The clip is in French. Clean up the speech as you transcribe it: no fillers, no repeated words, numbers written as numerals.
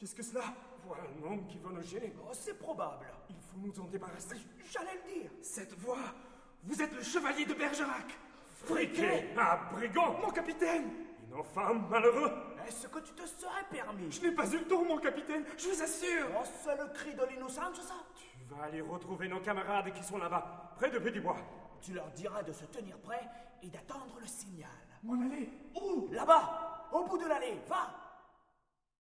Qu'est-ce que cela? Voilà un homme qui veut nous gêner. Oh, c'est probable. Il faut nous en débarrasser. J'allais le dire. Cette voix, vous êtes le chevalier de Bergerac. Friquet! Ah, brigand! Mon capitaine! Eh, Infâme, malheureux! Est-ce que tu te serais permis? Je n'ai pas eu le temps, mon capitaine, je vous assure! Oh, c'est le cri de l'innocence, ça? Tu vas aller retrouver nos camarades qui sont là-bas, près de Petit-Bois. Tu leur diras de se tenir prêts et d'attendre le signal. Mon allée! Où? Là-bas! Au bout de l'allée, va!